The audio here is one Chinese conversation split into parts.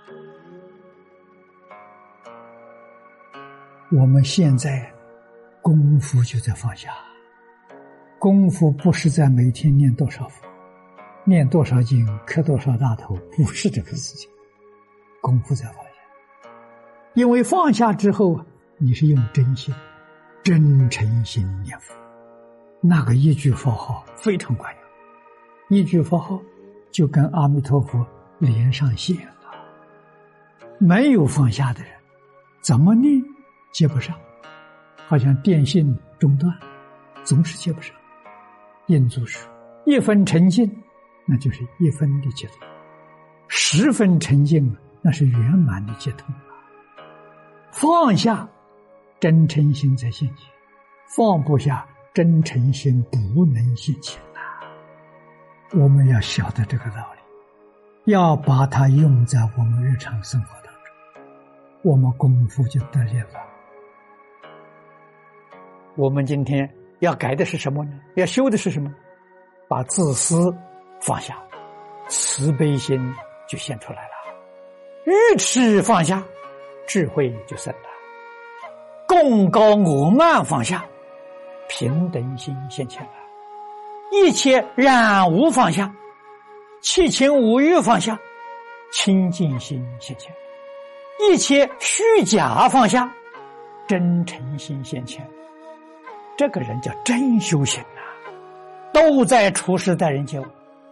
我们现在功夫就在放下，功夫不是在每天念多少佛，念多少经，磕多少大头，不是这个事情。功夫在放下，因为放下之后，你是用真心、真诚心念佛，那个一句佛号非常管用，一句佛号就跟阿弥陀佛连上线了。没有放下的人，怎么念接不上，好像电信中断，总是接不上。印祖说，1分沉静，那就是1分的接通；10分沉静，那是圆满的接通。放下，真诚心才现前；放不下，真诚心不能现前啊！我们要晓得这个道理，要把它用在我们日常生活当中，我们功夫就得力了。我们今天要改的是什么呢？要修的是什么？把自私放下，慈悲心就现出来了。愚痴放下，智慧就生了；功高我慢放下，平等心现前了；一切染污放下，七情五欲放下，清净心现前；一切虚假放下，真诚心现前。这个人叫真修行啊，都在处世待人接物。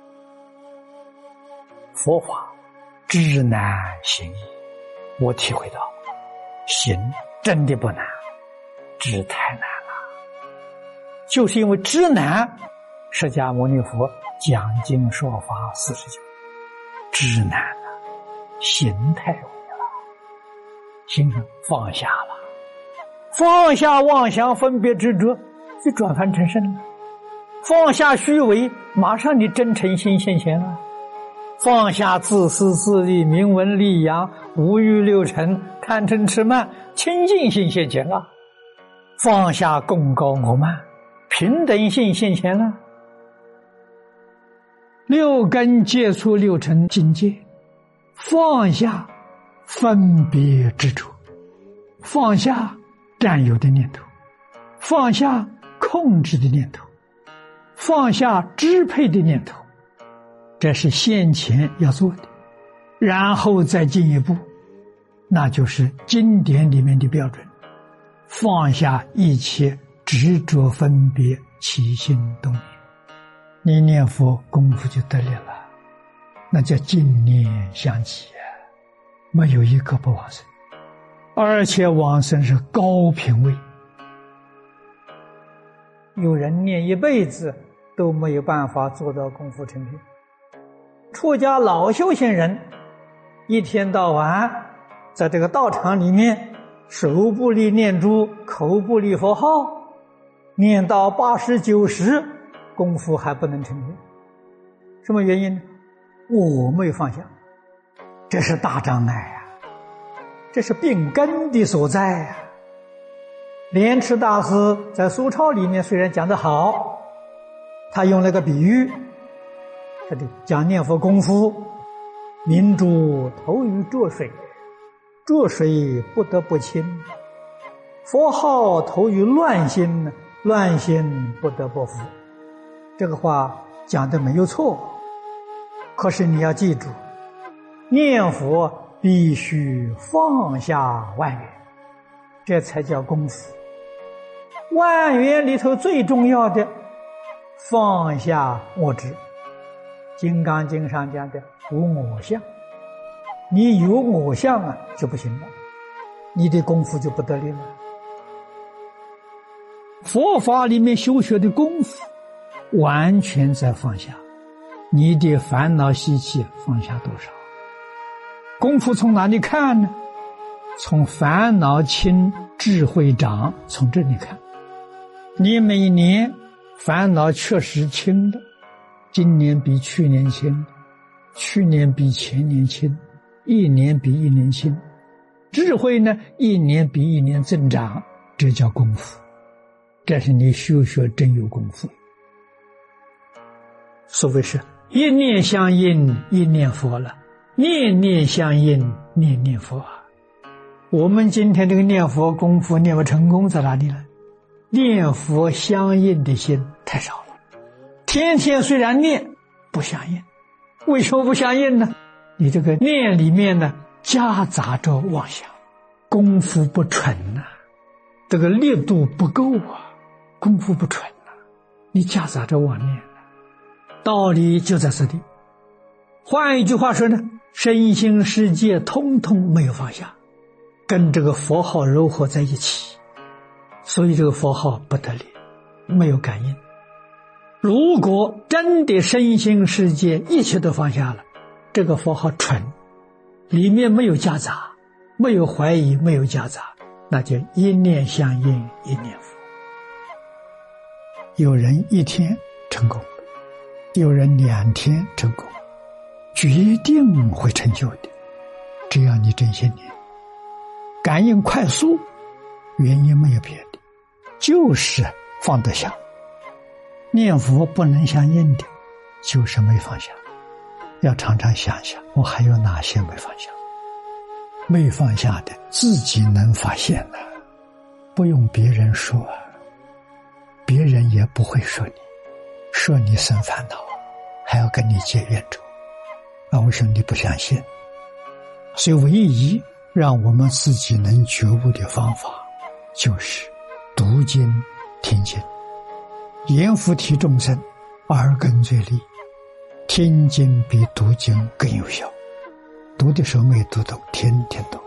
佛法知难行易，我体会到行真的不难，知太难了。就是因为知难，释迦牟尼佛讲经说法49，知难了，行太容易了，心上放下了，放下妄想分别执着，就转凡成圣了；放下虚伪，马上你真诚心现前了；放下自私自利、名闻利养、五欲六尘、贪嗔痴慢，清净心现前了；放下功高我慢，平等心现前了。六根接触六尘境界，放下分别执着，放下占有的念头，放下控制的念头，放下支配的念头，这是先前要做的。然后再进一步，那就是经典里面的标准，放下一切执着分别起心动念，你念佛功夫就得力了，那叫净念相继啊，没有一个不往生，而且往生是高品位。有人念一辈子都没有办法做到功夫成片，出家老修行人一天到晚在这个道场里面手不离念珠，口不离佛号，念到80、90，功夫还不能成片。什么原因呢？我没有放下，这是大障碍啊，这是病根的所在啊。莲池大师在苏钞里面虽然讲得好，他用了个比喻，他的讲念佛功夫，明珠投于浊水，浊水不得不清；佛号投于乱心，乱心不得不服。这个话讲得没有错，可是你要记住，念佛必须放下万缘，这才叫功夫。万缘里头最重要的，放下我执。金刚经上讲的无我相，你有我相啊就不行了，你的功夫就不得力了。佛法里面修学的功夫完全在放下，你的烦恼习气放下多少？功夫从哪里看呢？从烦恼轻，智慧长，从这里看。你每年烦恼确实轻的，今年比去年轻，去年比前年轻，一年比一年轻，智慧呢一年比一年增长，这叫功夫，这是你修学真有功夫。所谓是一念相应一念佛了，念念相应念佛啊。我们今天这个念佛功夫念不成功在哪里呢？念佛相应的心太少了。天天虽然念，不相应。为什么不相应呢？你这个念里面呢，夹杂着妄想，功夫不纯啊，这个力度不够啊，功夫不纯啊，你夹杂着妄念。道理就在这里。换一句话说呢，身心世界通通没有放下，跟这个佛号糅合在一起，所以这个佛号不得力，没有感应。如果真的身心世界一切都放下了，这个佛号纯，里面没有夹杂，没有怀疑，没有夹杂，那就一念相应，一念佛。有人一天成功，有人2天成功，决定会成就的。只要你真心念，感应快速，原因没有别的，就是放得下。念佛不能相应的，就是没放下。要常常想想，我还有哪些没放下？没放下的，自己能发现的，不用别人说，别人也不会说你，说你生烦恼，还要跟你结冤仇。为什么你不相信？所以唯一让我们自己能觉悟的方法，就是读经听经，言菩提众生，耳根最利。听经比读经更有效，读的时候没读懂，天天读。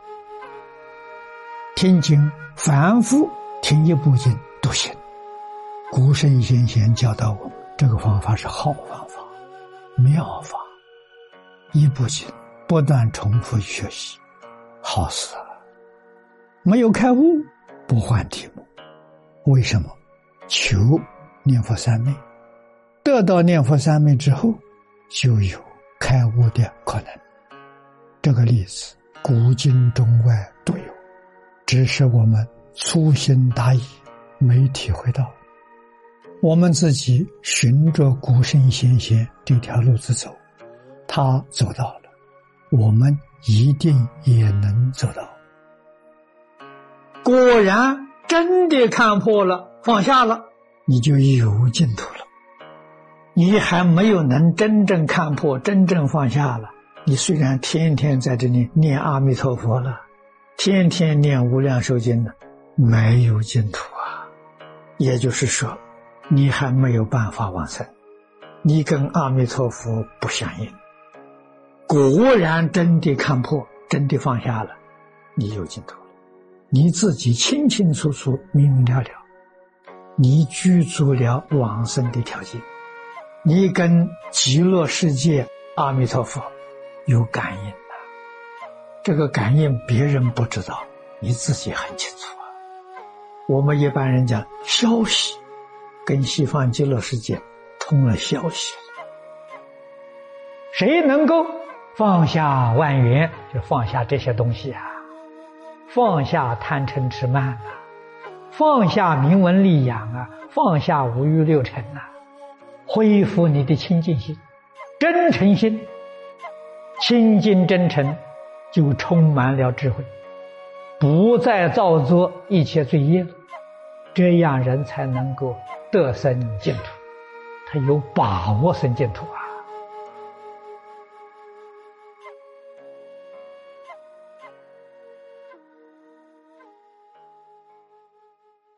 听经反复听一部经都行。古圣先贤教导我们，这个方法是好方法，妙法。一部经不断重复学习，好死了。没有开悟，不换题目。为什么？求念佛三昧，得到念佛三昧之后，就有开悟的可能。这个例子古今中外都有，只是我们粗心大意，没体会到。我们自己循着古圣先贤这条路子走，他走到了，我们一定也能走到。果然真的看破了，放下了，你就有净土了。你还没有能真正看破，真正放下了，你虽然天天在这里念阿弥陀佛了，天天念无量寿经了，没有净土啊。也就是说，你还没有办法往生，你跟阿弥陀佛不相应。果然真的看破，真的放下了，你有净土了。你自己清清楚楚，明明了了，你具足了往生的条件，你跟极乐世界阿弥陀佛有感应了。这个感应别人不知道，你自己很清楚啊。我们一般人讲消息，跟西方极乐世界通了消息。谁能够放下万缘，就放下这些东西啊，放下贪嗔痴慢啊，放下名闻利养啊，放下五欲六尘啊，恢复你的清净心、真诚心。清净真诚就充满了智慧，不再造作一切罪业了。这样人才能够得生净土，他有把握生净土啊。